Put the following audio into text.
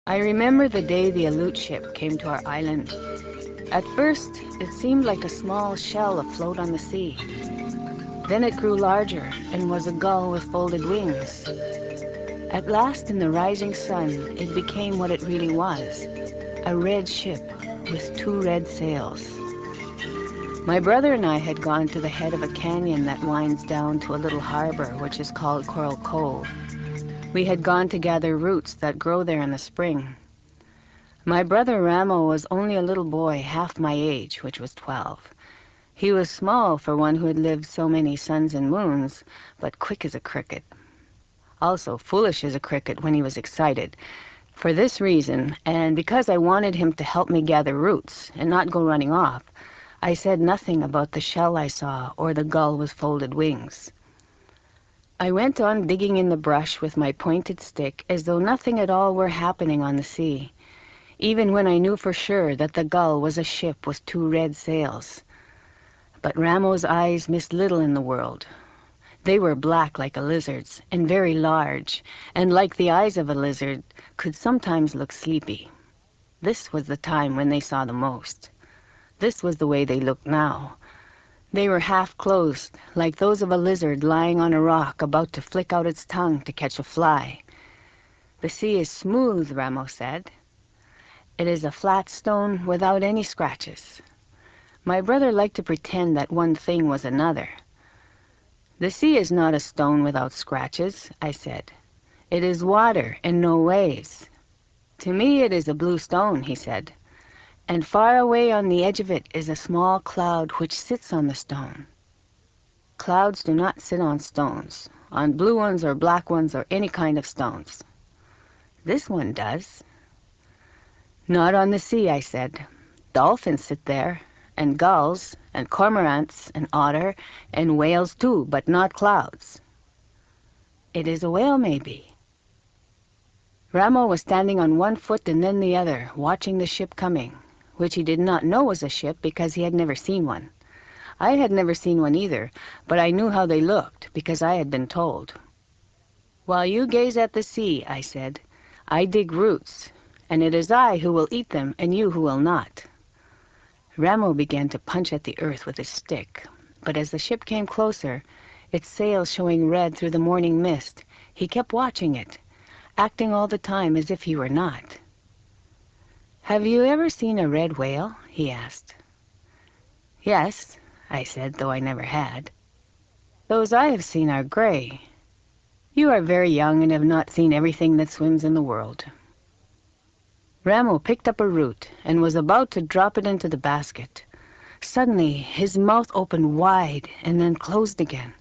I remember the day the Aleut ship came to our island. At first, it seemed like a small shell afloat on the sea. Then it grew larger and was a gull with folded wings. At last, in the rising sun, it became what it really was, a red ship with two red sails. My brother and I had gone to the head of a canyon that winds down to a little harbor which is called Coral Cove. We had gone to gather roots that grow there in the spring. My brother Ramo was only a little boy, half my age, which was 12. He was small for one who had lived so many suns and moons, but quick as a cricket. Also foolish as a cricket when he was excited. For this reason, and because I wanted him to help me gather roots and not go running off, I said nothing about the shell I saw or the gull with folded wings. I went on digging in the brush with my pointed stick as though nothing at all were happening on the sea, even when I knew for sure that the gull was a ship with two red sails. But Ramo's eyes missed little in the world. They were black like a lizard's, and very large, and like the eyes of a lizard, could sometimes look sleepy. This was the time when they saw the most. This was the way they looked now. They were half closed, like those of a lizard lying on a rock about to flick out its tongue to catch a fly. "The sea is smooth," Ramo said. "It is a flat stone without any scratches." My brother liked to pretend that one thing was another. "The sea is not a stone without scratches," I said. "It is water and no waves." "To me it is a blue stone," he said. "And far away on the edge of it is a small cloud which sits on the stone." "Clouds do not sit on stones, on blue ones or black ones or any kind of stones." "This one does." "Not on the sea," I said. "Dolphins sit there, and gulls, and cormorants, and otter, and whales too, but not clouds." "It is a whale, maybe." Ramo was standing on one foot and then the other, watching the ship coming, which he did not know was a ship because he had never seen one. I had never seen one either, but I knew how they looked because I had been told. "While you gaze at the sea," I said, "I dig roots, and it is I who will eat them and you who will not." Ramo began to punch at the earth with his stick, but as the ship came closer, its sails showing red through the morning mist, he kept watching it, acting all the time as if he were not. "Have you ever seen a red whale?" he asked. "Yes," I said, though I never had. "Those I have seen are gray. You are very young and have not seen everything that swims in the world." Ramo picked up a root and was about to drop it into the basket. Suddenly, his mouth opened wide and then closed again.